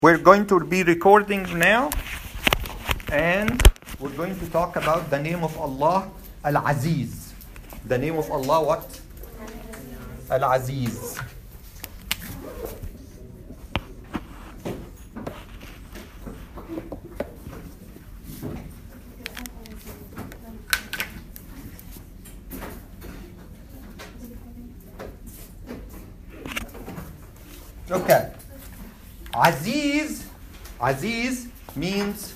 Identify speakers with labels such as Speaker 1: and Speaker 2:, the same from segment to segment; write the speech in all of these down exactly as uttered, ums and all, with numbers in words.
Speaker 1: We're going to be recording now, and we're going to talk about the name of Allah, Al-Aziz. The name of Allah, what? Al-Aziz. Okay. Aziz, Aziz means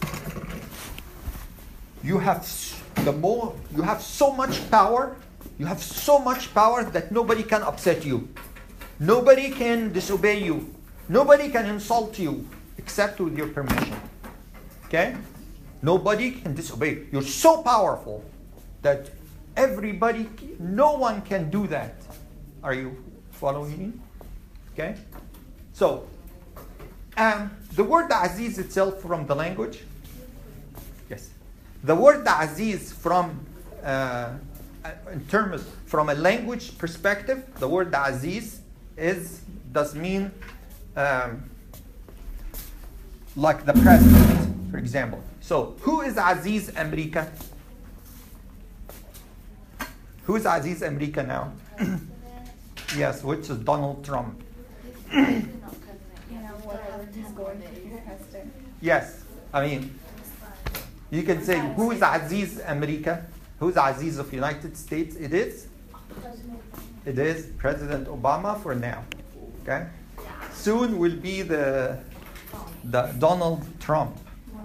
Speaker 1: you have the more you have so much power, you have so much power that nobody can upset you. Nobody can disobey you. Nobody can insult you except with your permission. Okay? Nobody can disobey you. You're so powerful that everybody, no one can do that. Are you following me? Okay? So, Um, the word Aziz itself from the language, yes, the word Aziz from, uh, in terms from a language perspective, the word Aziz is does mean um, like the president, for example. So, who is Aziz America? Who is Aziz America now? Yes, which is Donald Trump. Yes, I mean, you can say, who is Aziz America? Who is Aziz of United States? It is? It is President Obama for now. Okay? Soon will be the, the Donald Trump.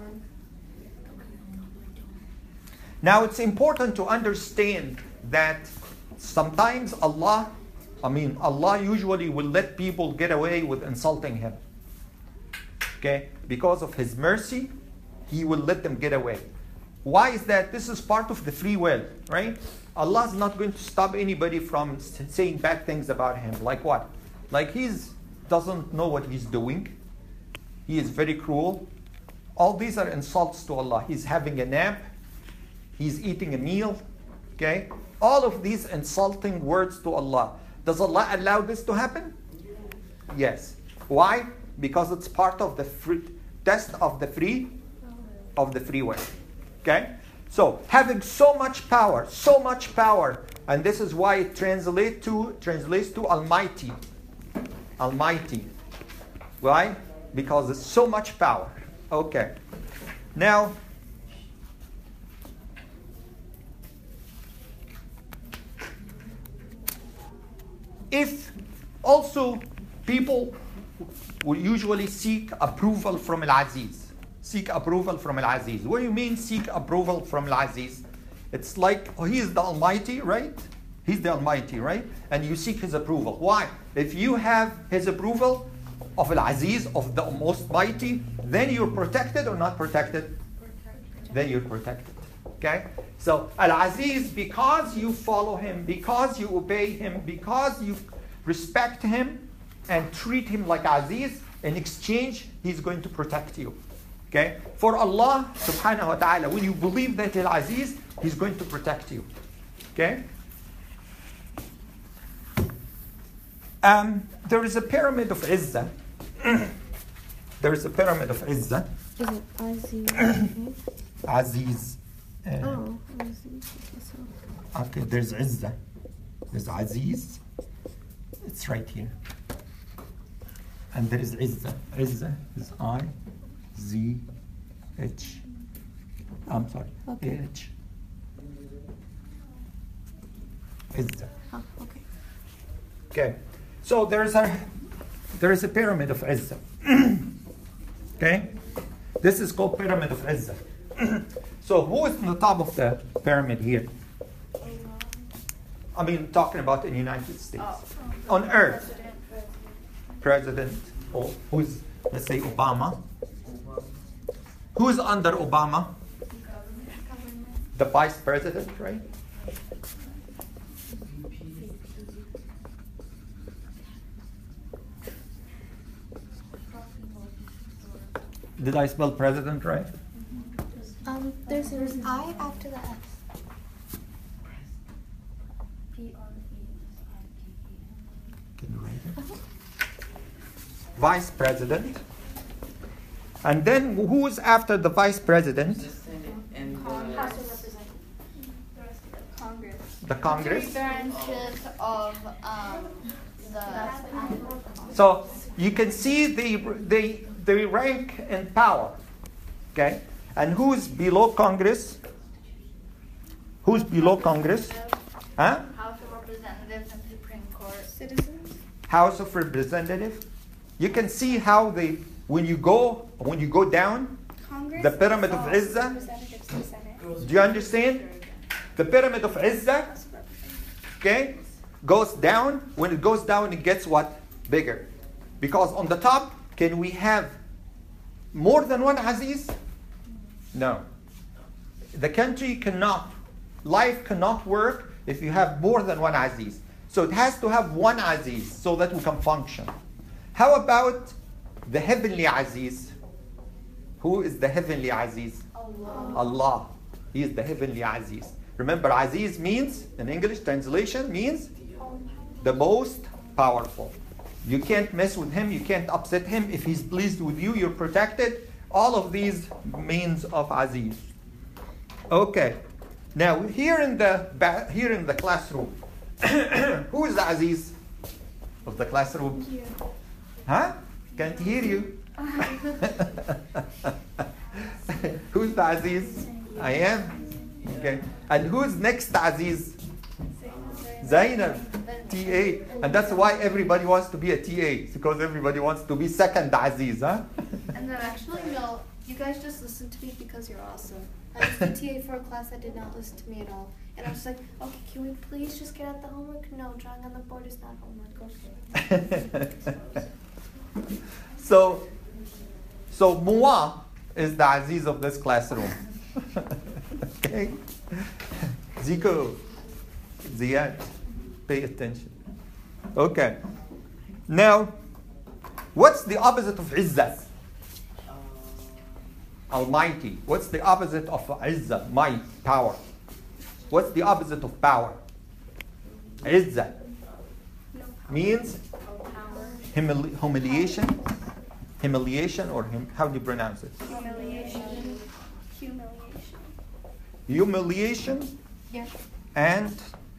Speaker 1: Now it's important to understand that sometimes Allah, I mean, Allah usually will let people get away with insulting Him. Okay? Because of His mercy, He will let them get away. Why is that? This is part of the free will, right? Allah is not going to stop anybody from saying bad things about Him. Like what? Like He doesn't know what He's doing. He is very cruel. All these are insults to Allah. He's having a nap. He's eating a meal. Okay? All of these insulting words to Allah. Does Allah allow this to happen? Yes. Why? Because it's part of the free, test of the free of the free will. Okay? So having so much power, so much power, and this is why it translates to translates to Almighty. Almighty. Why? Because it's so much power. Okay. Now if also people will usually seek approval from Al-Aziz. Seek approval from Al-Aziz. What do you mean seek approval from Al-Aziz? It's like, oh, he is the Almighty, right? He's the Almighty, right? And you seek His approval. Why? If you have His approval of Al-Aziz, of the Most Mighty, then you're protected or not protected? Protected. Then you're protected. Okay? So Al-Aziz, because you follow Him, because you obey Him, because you respect Him, and treat Him like Aziz, in exchange, He's going to protect you. Okay? For Allah subhanahu wa ta'ala, when you believe that He's Aziz, He's going to protect you. Okay? Um, there is a pyramid of Izzah. There is a pyramid of Izzah.
Speaker 2: Is it Aziz?
Speaker 1: Aziz. Uh,
Speaker 2: oh, Aziz.
Speaker 1: Okay, there's Izzah. There's Aziz. It's right here. And there is Izzah. Izzah is I, Z, H. I'm sorry,
Speaker 2: okay.
Speaker 1: H. Izzah.
Speaker 2: Oh, okay.
Speaker 1: Okay. So there's a there is a pyramid of Izzah. Okay? This is called pyramid of Izzah. So who is on the top of the pyramid here? I mean, talking about in the United States. Oh. On earth. President, or who's, let's say, Obama. Who is under Obama? The vice president, right? Did I spell president right?
Speaker 2: Um, there's an I after the S.
Speaker 1: Can you write it? Vice president. And then who's after the vice president?
Speaker 3: And
Speaker 2: House of Representatives.
Speaker 4: Congress.
Speaker 1: The Congress.
Speaker 2: Three branches of um, the.
Speaker 1: So you can see the, the, the rank and power. Okay? And who's below Congress? Who's below Congress? Huh?
Speaker 2: House of Representatives and Supreme Court.
Speaker 4: Citizens.
Speaker 1: House of Representatives. You can see how they, when you go, when you go down,
Speaker 4: Congress.
Speaker 1: the pyramid of
Speaker 4: Oh,
Speaker 1: Izzah.
Speaker 4: Representatives to the Senate.
Speaker 1: Do you understand? The pyramid of Izzah,
Speaker 4: House of Representatives.
Speaker 1: okay, goes down. When it goes down, it gets what? Bigger. Because on the top, can we have more than one Aziz? No. The country cannot, life cannot work if you have more than one Aziz. So it has to have one Aziz so that we can function. How about the heavenly Aziz? Who is the heavenly Aziz?
Speaker 2: Allah.
Speaker 1: Allah. He is the heavenly Aziz. Remember, Aziz means, in English translation, means the most powerful. You can't mess with him. You can't upset him. If he's pleased with you, you're protected. All of these means of Aziz. Okay. Now, here in the ba- here in the classroom, who is the Aziz of the classroom?
Speaker 4: You.
Speaker 1: Huh? Can't hear you. Who's the Aziz? I am. Okay. And who's next to Aziz? Zainab. T A. And that's why everybody wants to be a T A. Because everybody wants to be second Aziz, huh?
Speaker 2: And then actually, no, you guys just listen to me because you're awesome. I was the T A for a class that did not listen to me at all. And I was like, okay, can we please just get out the homework? No, drawing on the board is not homework. Okay.
Speaker 1: so, so Muwa is the Aziz of this classroom. Okay? Ziko, Ziyad, pay attention. Okay. Now, what's the opposite of Izzah? Almighty. What's the opposite of Izzah? Might, power. What's the opposite of power? Izzah
Speaker 4: No power.
Speaker 1: means
Speaker 2: Power.
Speaker 1: humili- humiliation. Humiliation, or hum- how do you pronounce it?
Speaker 4: Humiliation. Humiliation.
Speaker 1: Humiliation
Speaker 2: Yes.
Speaker 1: and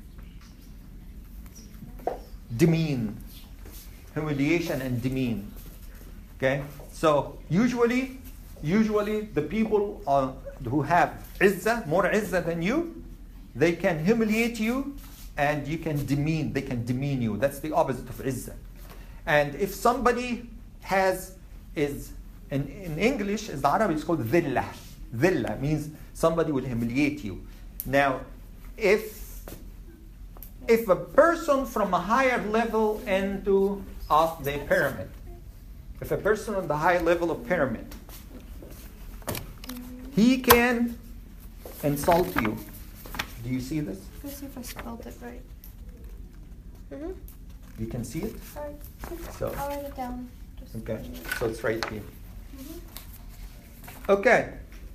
Speaker 1: demean. Humiliation and demean. Okay? So usually, usually the people uh, who have izzah, more izzah than you, they can humiliate you and you can demean, they can demean you. That's the opposite of izzah. And if somebody has, is, in, in English, is the Arabic, it's called dhillah. Dhillah means somebody will humiliate you. Now, if if a person from a higher level into of the pyramid, if a person on the high level of pyramid, he can insult you. Do you see this?
Speaker 2: Let's see if I spelled it right.
Speaker 4: Mm-hmm.
Speaker 1: You can see it?
Speaker 2: Sorry.
Speaker 1: So,
Speaker 2: I'll write it down. Just
Speaker 1: okay. So it's right here. Okay.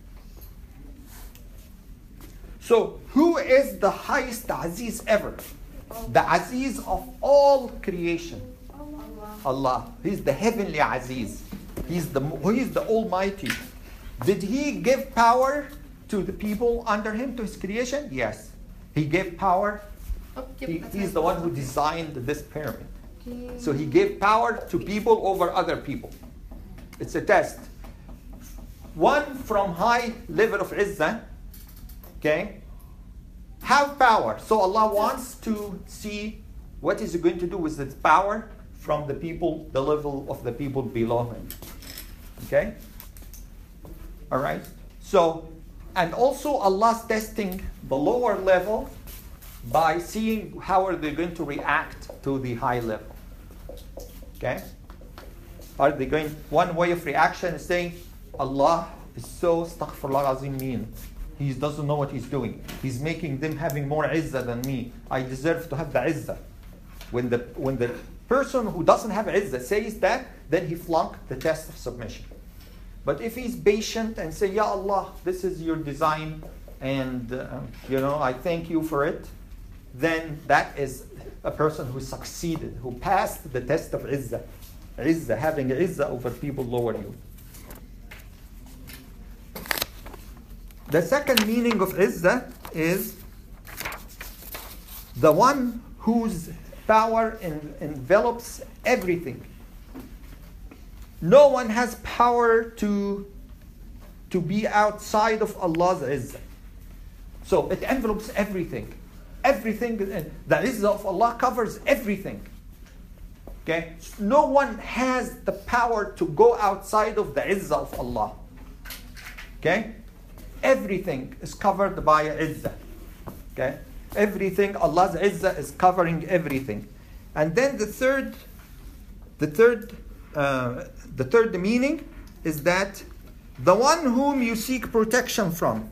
Speaker 1: So, who is the highest Aziz ever? The Aziz of all creation. Allah. He's the heavenly Aziz. He's the, he's the Almighty. Did He give power to the people under Him, to His creation? Yes. He gave power.
Speaker 2: Oh, yep,
Speaker 1: He,
Speaker 2: that's
Speaker 1: he's
Speaker 2: right.
Speaker 1: the one who designed this pyramid.
Speaker 2: Okay.
Speaker 1: So He gave power to people over other people. It's a test. One from high level of Izzah, okay, have power. So Allah wants to see what is He going to do with His power from the people, the level of the people below Him. Okay? All right? So, and also Allah's testing the lower level by seeing how are they going to react to the high level. Okay? Are they going, one way of reaction is saying, Allah is so astaghfirullah azim mean. He doesn't know what he's doing. He's making them having more izzah than me. I deserve to have the izzah. When the, when the person who doesn't have izzah says that, then he flunked the test of submission. But if he's patient and say, Ya Allah, this is your design, and uh, you know, I thank you for it, then that is a person who succeeded, who passed the test of izzah. Izzah, having izzah over people lower you. The second meaning of Izzah is the one whose power en- envelops everything. No one has power to, to be outside of Allah's Izzah. So it envelopes everything. Everything, the Izzah of Allah covers everything. Okay? No one has the power to go outside of the Izzah of Allah. Okay? Everything is covered by Izzah. Okay? Everything, Allah's Izzah is covering everything. And then the third, the third, uh, the third meaning is that the one whom you seek protection from,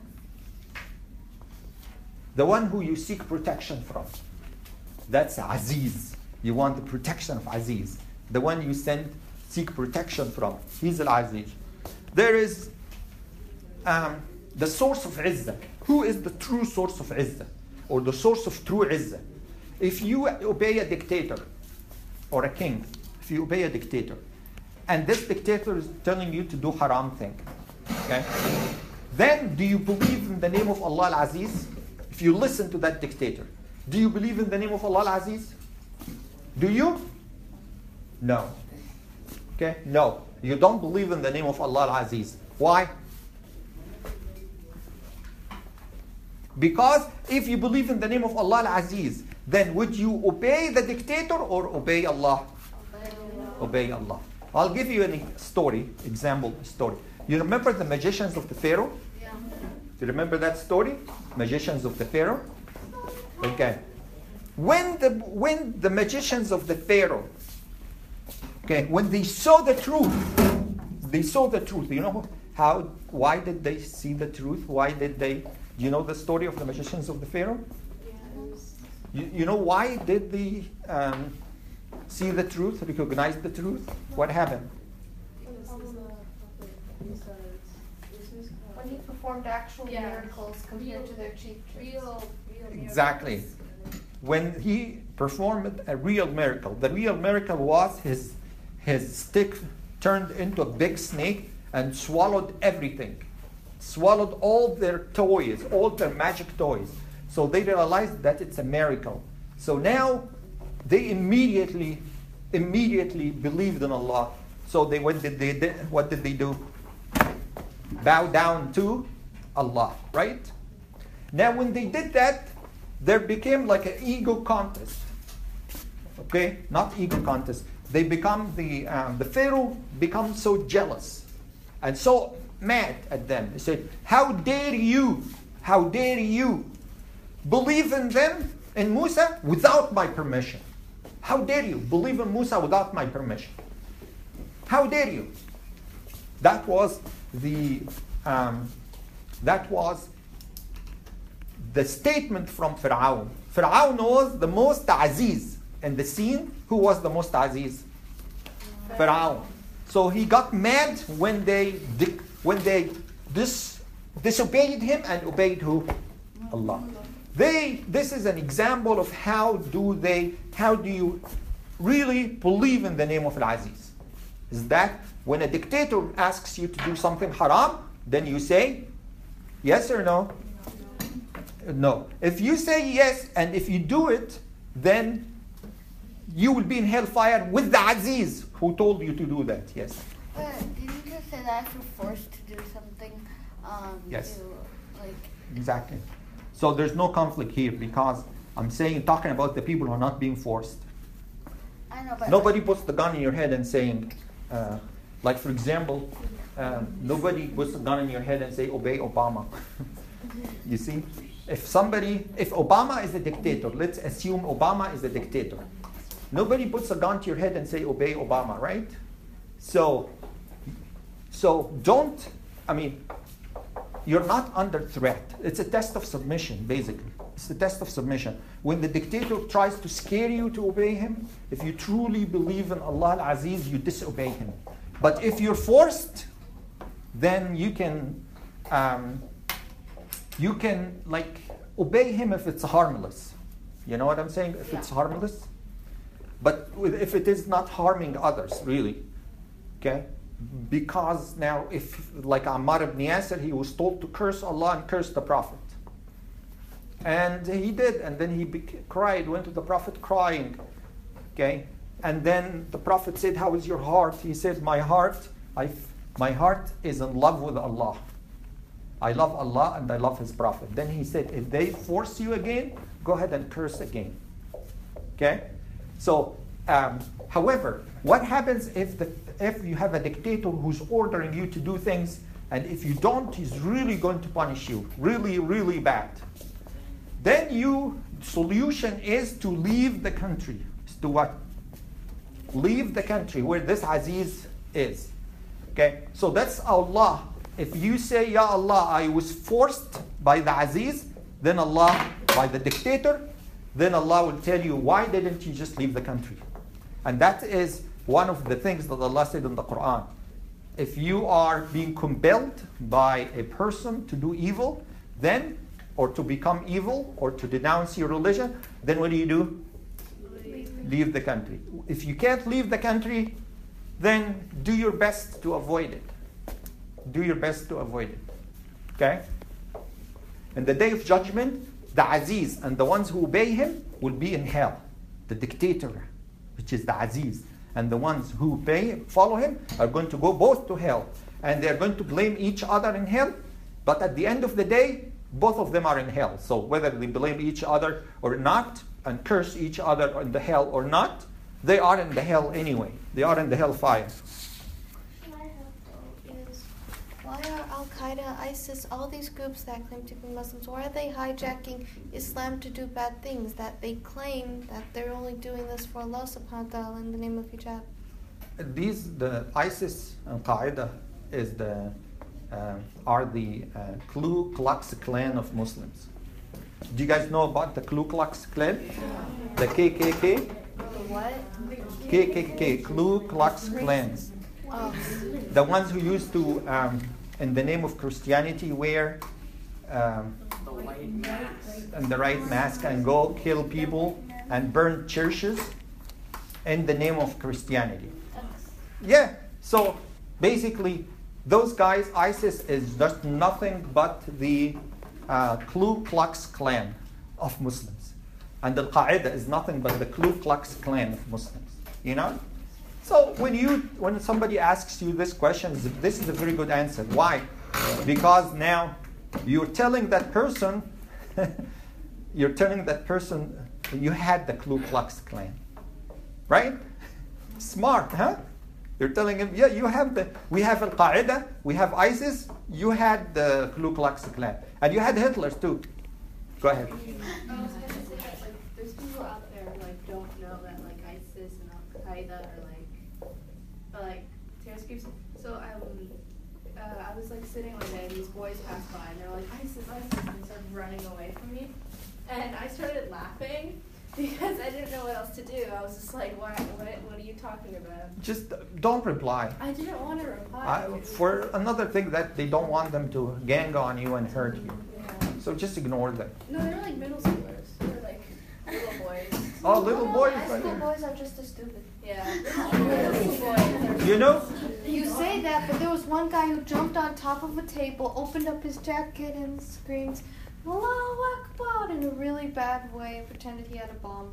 Speaker 1: the one who you seek protection from, that's Aziz. You want the protection of Aziz. The one you send, seek protection from. He's Al-Aziz. There is um, the source of Izzah. Who is the true source of Izzah? Or the source of true Izzah? If you obey a dictator or a king, if you obey a dictator, and this dictator is telling you to do haram thing, okay? Then do you believe in the name of Allah Al-Aziz? If you listen to that dictator, do you believe in the name of Allah Al-Aziz? Do you? No. Okay? No. You don't believe in the name of Allah Al-Aziz. Why? Because if you believe in the name of Allah Al-Aziz, then would you obey the dictator or obey Allah? Obey Allah. I'll give you a story, example story. You remember the magicians of the Pharaoh?
Speaker 2: Yeah.
Speaker 1: Do you remember that story? Magicians of the Pharaoh? Okay. When the when the magicians of the Pharaoh, okay, when they saw the truth, they saw the truth. You know how? Why did they see the truth? Why did they? Do you know the story of the magicians of the Pharaoh?
Speaker 2: Yes.
Speaker 1: You, you know why did they um, see the truth? Recognize the truth? What happened?
Speaker 2: When he performed actual
Speaker 3: Yeah.
Speaker 2: miracles compared
Speaker 3: Real-
Speaker 2: to their cheap tricks.
Speaker 3: Real, real miracles.
Speaker 1: Exactly. When he performed a real miracle, the real miracle was his his stick turned into a big snake and swallowed everything, swallowed all their toys, all their magic toys. So they realized that it's a miracle. So now they immediately, immediately believed in Allah. So they what did they did, what did they do? Bow down to Allah, right? Now when they did that, there became like an ego contest. Okay, not ego contest. They become the um, the Pharaoh becomes so jealous and so mad at them. He said, "How dare you? How dare you believe in them in Musa without my permission? How dare you believe in Musa without my permission? How dare you?" That was the um, that was the statement from Fir'aun. Fir'aun was the most Aziz in the scene. Who was the most Aziz? Fir'aun. So he got mad when they di- when they dis- disobeyed him and obeyed who? Allah. They. This is an example of how do they? How do you really believe in the name of Al-Aziz? Is that when a dictator asks you to do something haram, then you say yes or no? No. If you say yes and if you do it, then you will be in hellfire with the Aziz who told you to do that. Yes.
Speaker 5: But didn't you just say that if you're forced to do something? Um,
Speaker 1: Yes.
Speaker 5: To, like,
Speaker 1: Exactly. So there's no conflict here because I'm saying, talking about the people who are not being forced.
Speaker 5: I know, but
Speaker 1: Nobody puts the gun in your head and saying, uh, like for example, um, nobody puts the gun in your head and say, obey Obama. You see? If somebody, if Obama is a dictator, let's assume Obama is a dictator. Nobody puts a gun to your head and say, obey Obama, right? So, so don't, I mean, you're not under threat. It's a test of submission, basically. It's a test of submission. When the dictator tries to scare you to obey him, if you truly believe in Allah Al-Aziz, you disobey him. But if you're forced, then you can, um, you can like obey him if it's harmless. You know what I'm saying? If it's harmless. But with- if it is not harming others, really, okay? because now if, like Ammar ibn Yasir, he was told to curse Allah and curse the Prophet. And he did, and then he bec- cried, went to the Prophet crying. Okay? And then the Prophet said, how is your heart? He said, my heart, I, my heart is in love with Allah. I love Allah and I love His Prophet. Then he said, if they force you again, go ahead and curse again. Okay? So, um, however, what happens if the if you have a dictator who's ordering you to do things, and if you don't, he's really going to punish you, really, really bad. Then you solution is to leave the country. Is to what? Leave the country where this Aziz is. Okay? So that's Allah. If you say, Ya Allah, I was forced by the Aziz, then Allah, by the dictator, then Allah will tell you, why didn't you just leave the country? And that is one of the things that Allah said in the Quran. If you are being compelled by a person to do evil, then, or to become evil, or to denounce your religion, then what do you do? Leave, leave the country. If you can't leave the country, then do your best to avoid it. Do your best to avoid it. Okay? In the day of judgment, the Aziz and the ones who obey him will be in hell. The dictator, which is the Aziz, and the ones who obey, follow him, are going to go both to hell. And they're going to blame each other in hell. But at the end of the day, both of them are in hell. So whether they blame each other or not, and curse each other in the hell or not, they are in the hell anyway. They are in the hellfire.
Speaker 2: Why are Al-Qaeda, ISIS, all these groups that claim to be Muslims, why are they hijacking Islam to do bad things? That they claim that they're only doing this for Allah subhanahu wa ta'ala in the name of hijab.
Speaker 1: These, the ISIS and Qaeda is the, uh, are the uh, Ku Klux Klan of Muslims. Do you guys know about the Ku Klux Klan? The K K K?
Speaker 2: What?
Speaker 1: K K K, Ku Klux Klan.
Speaker 2: Oh.
Speaker 1: The ones who used to, um, in the name of Christianity, wear um, and the right mask and go kill people and burn churches in the name of Christianity. Yeah, so basically, those guys, ISIS is just nothing but the uh, Ku Klux Klan of Muslims. And Al-Qaeda is nothing but the Ku Klux Klan of Muslims. You know? So when you when somebody asks you this question, this is a very good answer. Why? Because now you're telling that person, you're telling that person you had the Ku Klux Klan, right? Smart, huh? You're telling him, yeah, you have the. We have Al Qaeda, we have ISIS. You had the Ku Klux Klan, and you had Hitler too. Go ahead.
Speaker 3: I was going to say that like there's people out there who like don't know that like ISIS and Al Qaeda are like. But like terror groups. So um, uh, I was like sitting one day, and these boys passed by, and they're like ISIS, ISIS, and they started running away from me, and I started laughing because I didn't know what else to do. I was just like, why? What? What are you talking about?
Speaker 1: Just don't reply.
Speaker 3: I didn't want to reply.
Speaker 1: I, for another thing that they don't want them to gang on you and hurt you,
Speaker 3: Yeah.
Speaker 1: so just ignore them.
Speaker 3: No, they're like middle schoolers. They're like little boys.
Speaker 1: Oh, little boys.
Speaker 2: High school boys are just as stupid.
Speaker 3: Yeah. Little boys.
Speaker 1: You know?
Speaker 2: You say that, but there was one guy who jumped on top of a table, opened up his jacket, and screams, Allahu Akbar, in a really bad way, and pretended he had a bomb.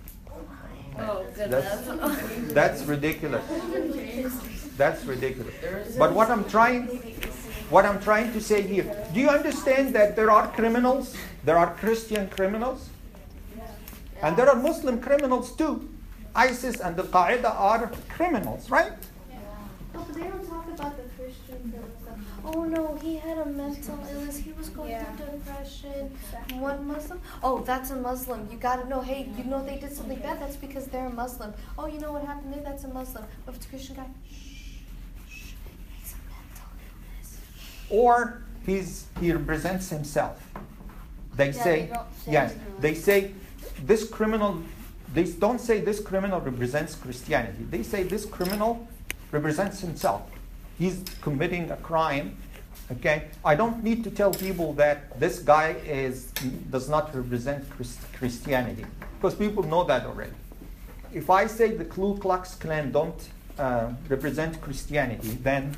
Speaker 3: Oh, good
Speaker 1: That's,
Speaker 3: enough.
Speaker 1: that's ridiculous. That's ridiculous. But what I'm trying, what I'm trying to say here, do you understand that there are criminals? There are Christian criminals, and there are Muslim criminals too. ISIS and Al Qaeda are criminals, right?
Speaker 2: Oh, but they don't talk about the Christian criminals. Oh no, he had a mental illness. He was going
Speaker 4: Yeah.
Speaker 2: through depression. One Muslim. Oh, that's a Muslim. You gotta know. Hey, you know they did something bad. That's because they're a Muslim. Oh, you know what happened there? That's a Muslim. But if it's a Christian guy, shh, shh, he's a mental illness.
Speaker 1: Or he's he represents himself. They
Speaker 5: Yeah,
Speaker 1: say,
Speaker 5: they don't say
Speaker 1: yes,
Speaker 5: anything.
Speaker 1: they say this criminal. They don't say this criminal represents Christianity. They say this criminal represents himself. He's committing a crime. Okay, I don't need to tell people that this guy is does not represent Christ, Christianity because people know that already. If I say the Ku Klux Klan don't uh, represent Christianity, then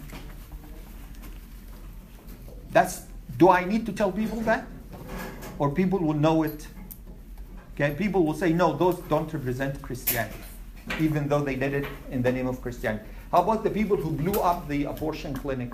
Speaker 1: that's, do I need to tell people that? Or people will know it? Okay, people will say, no, those don't represent Christianity, even though they did it in the name of Christianity. How about the people who blew up the abortion clinic?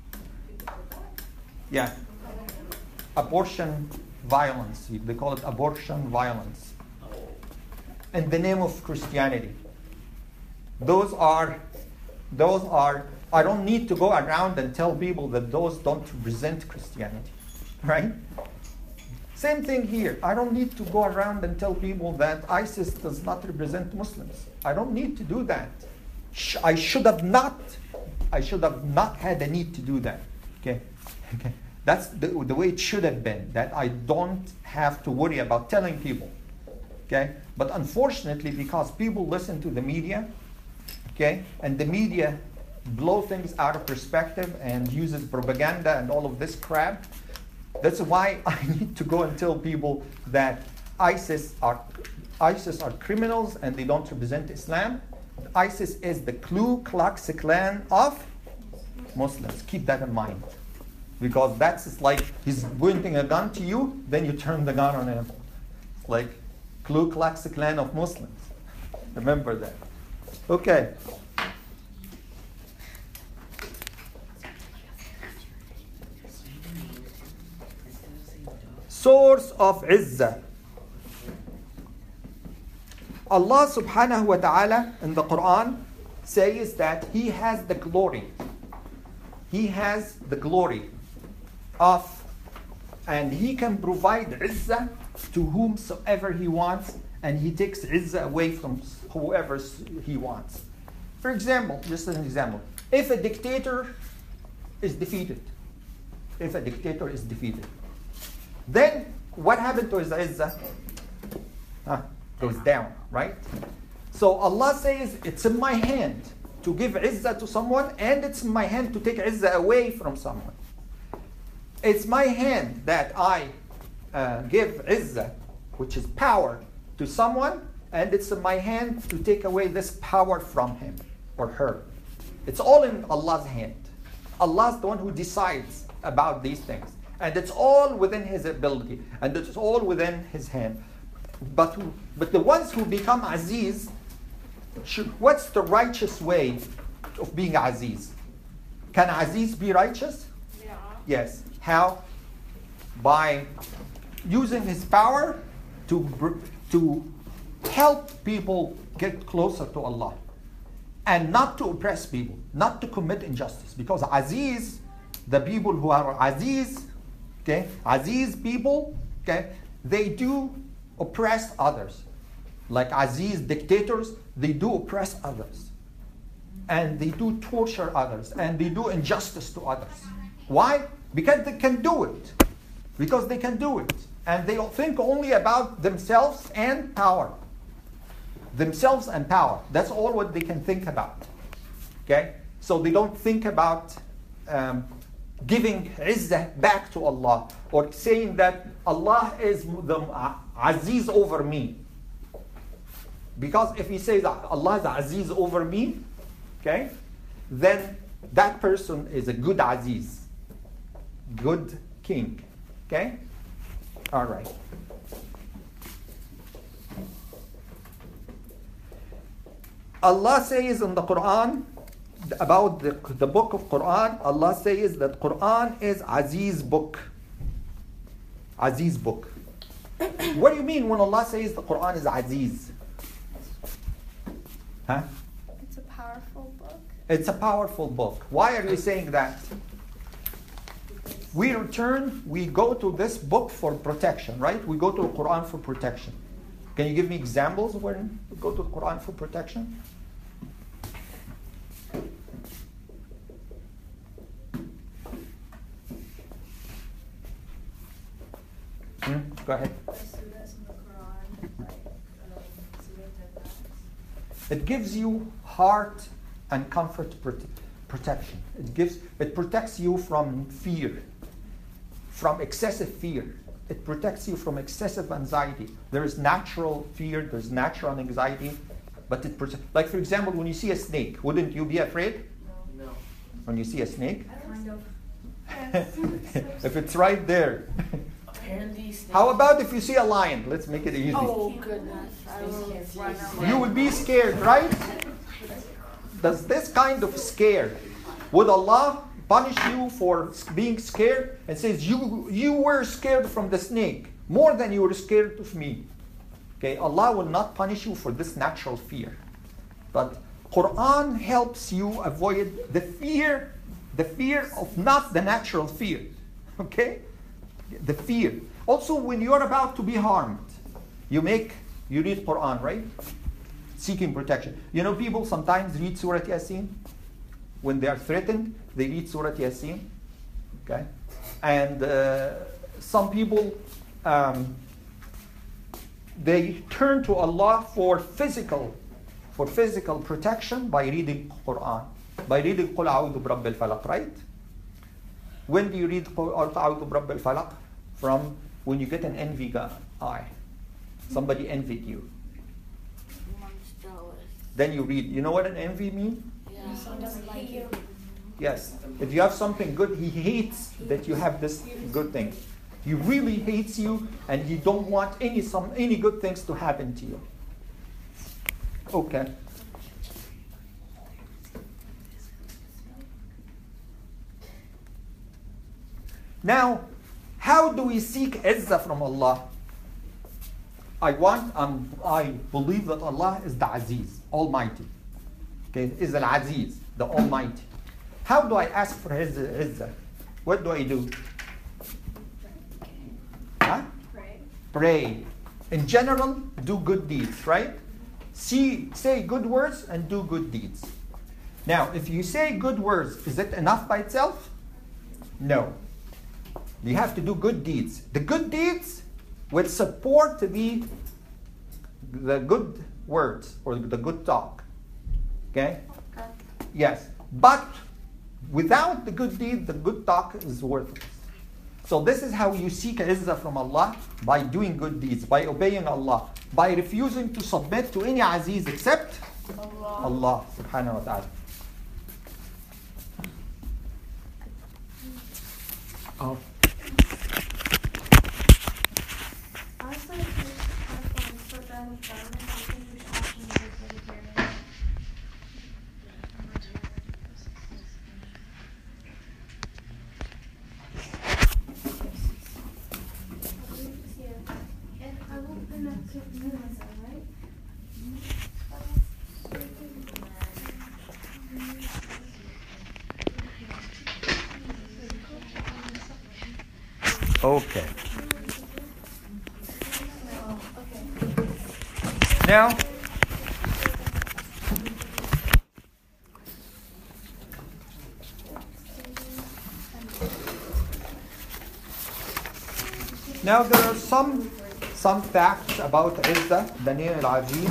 Speaker 1: Yeah. Abortion violence. They call it abortion violence. In the name of Christianity. Those are, those are, I don't need to go around and tell people that those don't represent Christianity. Right? Same thing here. I don't need to go around and tell people that ISIS does not represent Muslims. I don't need to do that. Sh- I should have not, I should have not had the need to do that. Okay? Okay. That's the, the way it should have been, that I don't have to worry about telling people. Okay? But unfortunately, because people listen to the media, okay, and the media blow things out of perspective and uses propaganda and all of this crap, that's why I need to go and tell people that ISIS are ISIS are criminals and they don't represent Islam. ISIS is the Ku Klux Klan of Muslims. Keep that in mind. Because that's just like he's pointing a gun to you, then you turn the gun on him. It's like Ku Klux Klan of Muslims. Remember that. Okay. Source of Izzah. Allah subhanahu wa ta'ala in the Quran says that He has the glory. He has the glory of, and He can provide Izzah to whomsoever He wants, and He takes Izzah away from whoever He wants. For example, just an example, if a dictator is defeated, if a dictator is defeated, then what happened to his Izzah? Huh, goes down, right? So Allah says, it's in my hand to give Izzah to someone, and it's in my hand to take Izzah away from someone. It's my hand that I uh, give Izzah, which is power, to someone, and it's in my hand to take away this power from him or her. It's all in Allah's hand. Allah's the one who decides about these things. And it's all within His ability. And it's all within His hand. But, who, but the ones who become Aziz, should, what's the righteous way of being Aziz? Can Aziz be righteous?
Speaker 3: Yeah.
Speaker 1: Yes. How? By using his power to, to help people get closer to Allah. And not to oppress people. Not to commit injustice. Because Aziz, the people who are Aziz, okay, Aziz people, okay, they do oppress others. Like Aziz dictators, they do oppress others. And they do torture others. And they do injustice to others. Why? Because they can do it. Because they can do it. And they think only about themselves and power. Themselves and power. That's all what they can think about. Okay? So they don't think about um, giving Izzah back to Allah, or saying that Allah is the Aziz over me. Because if he says Allah is Aziz over me, okay, then that person is a good Aziz, good king. Okay? All right. Allah says in the Quran, about the, the book of Quran, Allah says that Quran is Aziz book. Aziz book. What do you mean when Allah says the Quran is Aziz? Huh?
Speaker 4: It's a powerful book.
Speaker 1: It's a powerful book. Why are you saying that? We return, we go to this book for protection, right? We go to the Quran for protection. Can you give me examples when we go to the Quran for protection? Hmm? Go ahead. It gives you heart and comfort prote- protection. It gives, it protects you from fear, from excessive fear. It protects you from excessive anxiety. There is natural fear, there's natural anxiety, but it protects. Like for example, when you see a snake, wouldn't you be afraid?
Speaker 6: No.
Speaker 1: When you see a snake?
Speaker 3: Kind of.
Speaker 1: If it's right there.
Speaker 6: Apparently, snakes.
Speaker 1: How about if you see a lion? Let's make it easy.
Speaker 5: Oh goodness. I will run away.
Speaker 1: You would be scared, right? Does this kind of scare, would Allah punish you for being scared? And says you you were scared from the snake more than you were scared of me. Okay, Allah will not punish you for this natural fear. But Quran helps you avoid the fear, the fear of not the natural fear. Okay? The fear. Also, when you're about to be harmed, you make you read Quran, right? Seeking protection. You know, people sometimes read Surah Yasin. When they are threatened, they read Surah Yasin. Okay? And uh, some people, um, they turn to Allah for physical, for physical protection by reading Quran. By reading قُلْ أَعُوذُ بِرَبِّ الْفَلَقِ, right? When do you read قُلْ أَعُوذُ بِرَبِّ الْفَلَقِ? From when you get an envy eye. Somebody envied you. Then you read. You know what an envy means?
Speaker 5: Yeah.
Speaker 2: Someone doesn't like you.
Speaker 1: Yes. If you have something good, he hates that you have this good thing. He really hates you, and he don't want any some any good things to happen to you. Okay. Now, how do we seek izzah from Allah? I want, um, I believe that Allah is the Aziz, Almighty. Okay, is Al-Aziz, the Almighty. How do I ask for His izzah? What do I do? Huh?
Speaker 3: Pray.
Speaker 1: Pray. In general, do good deeds, right? See, say good words and do good deeds. Now, if you say good words, is it enough by itself? No. You have to do good deeds. The good deeds would support the, the good words or the good talk. Okay?
Speaker 2: Okay.
Speaker 1: Yes. But without the good deed, the good talk is worthless. So this is how you seek izzah from Allah, by doing good deeds, by obeying Allah, by refusing to submit to any aziz except
Speaker 5: Allah.
Speaker 1: Allah subhanahu wa ta'ala. Oh.
Speaker 2: Honestly, it's just kind of fun. So then, government, I think we should also make it vegetarian. Yeah. And I will connect to Amazon, right?
Speaker 1: Okay. Now, now there are some some facts about Izzah, the name Al-Aziz.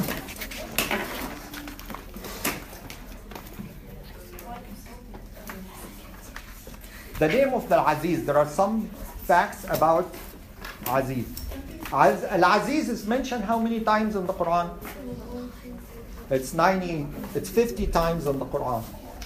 Speaker 1: The name of the Aziz, there are some facts about Aziz. Az- Al-Aziz is mentioned how many times in the Quran? It's ninety, it's fifty times in the Quran.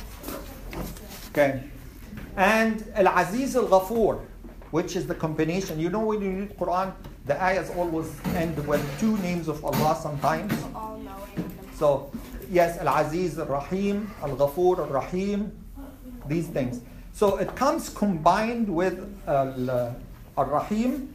Speaker 1: Okay. And Al-Aziz Al-Ghafur, which is the combination. You know when you read Quran, the ayahs always end with two names of Allah sometimes.
Speaker 2: All knowing.
Speaker 1: So, yes, Al-Aziz Al-Rahim, Al-Ghafur Al-Rahim, these things. So it comes combined with Al- Al-Rahim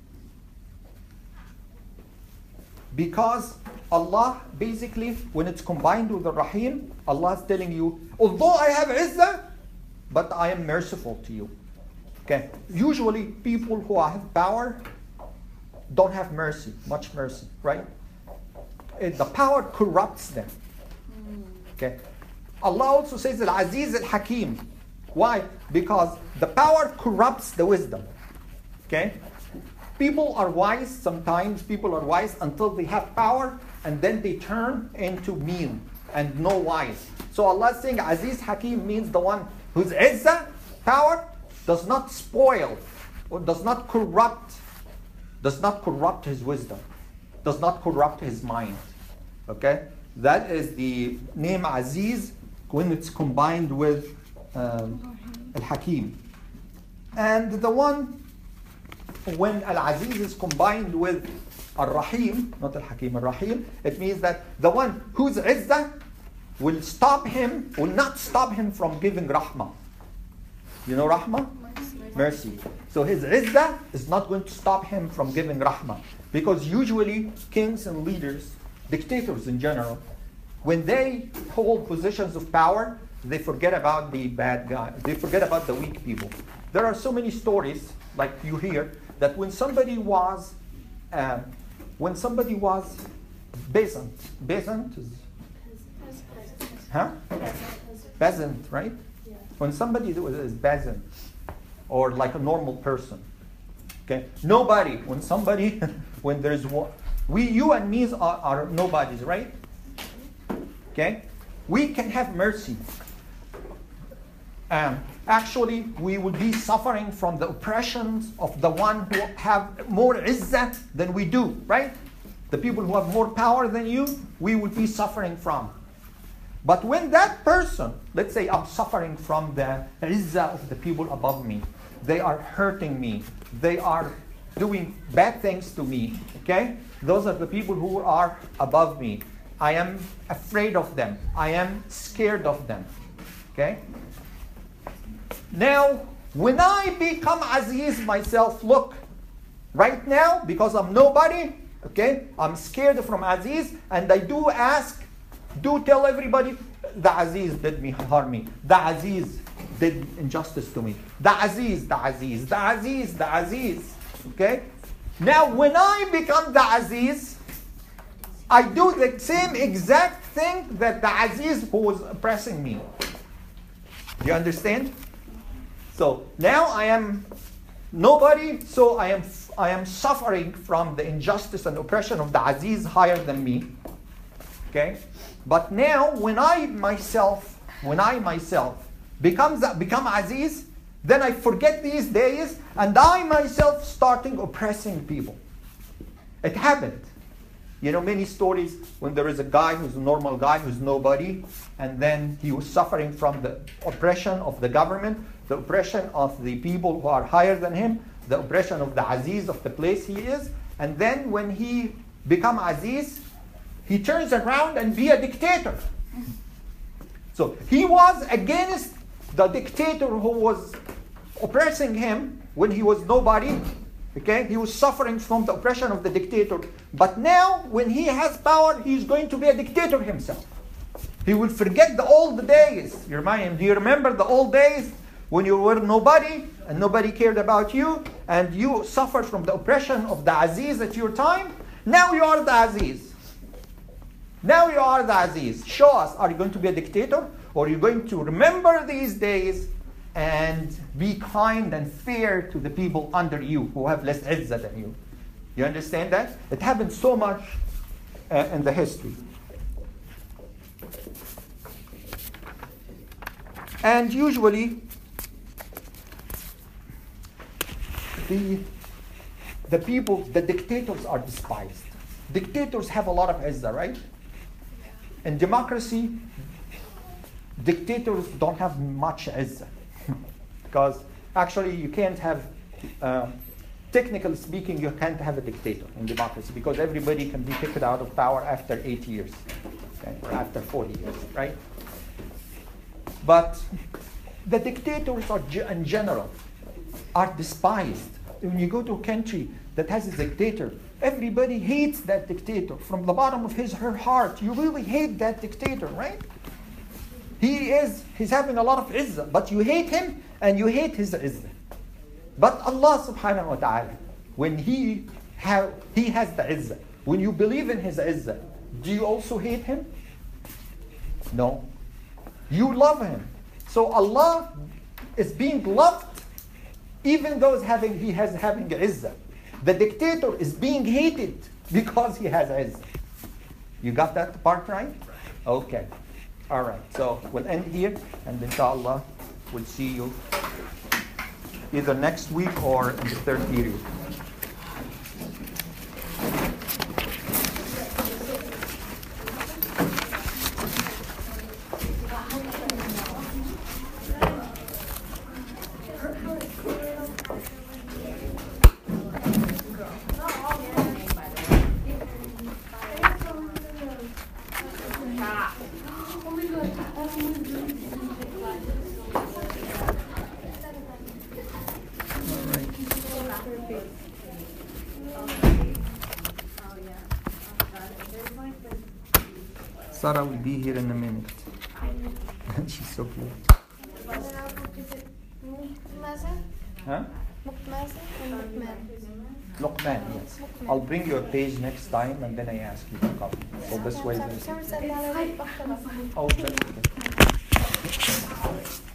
Speaker 1: because Allah, basically, when it's combined with Al-Rahim, Allah is telling you, although I have Izzah, but I am merciful to you. Okay. Usually people who have power don't have mercy, much mercy, right? It, the power corrupts them. Okay. Allah also says Al-Aziz Al-Hakim. Why? Because the power corrupts the wisdom. Okay? People are wise, sometimes people are wise until they have power and then they turn into mean and no wise. So Allah is saying Aziz Hakim means the one whose izzah, power, does not spoil or does not corrupt, does not corrupt his wisdom, does not corrupt his mind. Okay? That is the name Aziz when it's combined with um, Al-Hakim. And the one when Al-Aziz is combined with Al-Rahim, not Al-Hakim, Al-Rahim, it means that the one whose izzah will stop him, will not stop him from giving rahmah. You know rahmah? Mercy. So his izzah is not going to stop him from giving rahmah. Because usually kings and leaders, dictators in general, when they hold positions of power, they forget about the bad guy. They forget about the weak people. There are so many stories, like you hear, that when somebody was, uh, when somebody was peasant, peasant is, huh? Peasant, right?
Speaker 3: Yeah.
Speaker 1: When somebody is peasant, or like a normal person, okay? Nobody, when somebody, when there's one, we, you and me are, are nobodies, right? Okay? We can have mercy. Um, actually, we would be suffering from the oppressions of the one who have more izzah than we do, right? The people who have more power than you, we would be suffering from. But when that person, let's say I'm suffering from the izzah of the people above me, they are hurting me, they are doing bad things to me, okay? Those are the people who are above me. I am afraid of them. I am scared of them, okay? Now, when I become Aziz myself, look, right now, because I'm nobody, okay, I'm scared from Aziz, and I do ask, do tell everybody, the Aziz did me harm me. The Aziz did injustice to me. The Aziz, the Aziz, the Aziz, the Aziz, okay? Now, when I become the Aziz, I do the same exact thing that the Aziz who was oppressing me. Do you understand? So now I am nobody, so I am I am suffering from the injustice and oppression of the Aziz higher than me. Okay? But now when I myself, when I myself becomes become Aziz, then I forget these days and I myself starting oppressing people. It happened. You know, many stories when there is a guy who's a normal guy, who's nobody, and then he was suffering from the oppression of the government, the oppression of the people who are higher than him, the oppression of the Aziz of the place he is, and then when he become Aziz, he turns around and be a dictator. So he was against the dictator who was oppressing him when he was nobody. Okay, he was suffering from the oppression of the dictator. But now, when he has power, he's going to be a dictator himself. He will forget the old days. You remind him, do you remember the old days when you were nobody and nobody cared about you and you suffered from the oppression of the Aziz at your time? Now you are the Aziz. Now you are the Aziz. Show us, are you going to be a dictator? Or are you going to remember these days and be kind and fair to the people under you who have less izzah than you? You understand that? It happens so much uh, in the history. And usually, the, the people, the dictators are despised. Dictators have a lot of izzah, right? In democracy, dictators don't have much izzah. Because actually you can't have, uh, technically speaking, you can't have a dictator in democracy because everybody can be kicked out of power after eight years, okay, or after forty years, right? But the dictators are, in general, are despised. When you go to a country that has a dictator, everybody hates that dictator from the bottom of his her heart. You really hate that dictator, right? He is, he's having a lot of izzah, but you hate him and you hate his izzah. But Allah subhanahu wa ta'ala, when he, have, he has the izzah, when you believe in his izzah, do you also hate him? No. You love him. So Allah is being loved even though having, he has having izzah. The dictator is being hated because he has izzah. You got that part right? Okay. All right, so we'll end here, and inshallah, we'll see you either next week or in the third period. Sarah will be here in a minute. She's so cute. Huh? Luqman, yes. I'll bring you a page next time and then I ask you to come. So this way. Oh, that's okay.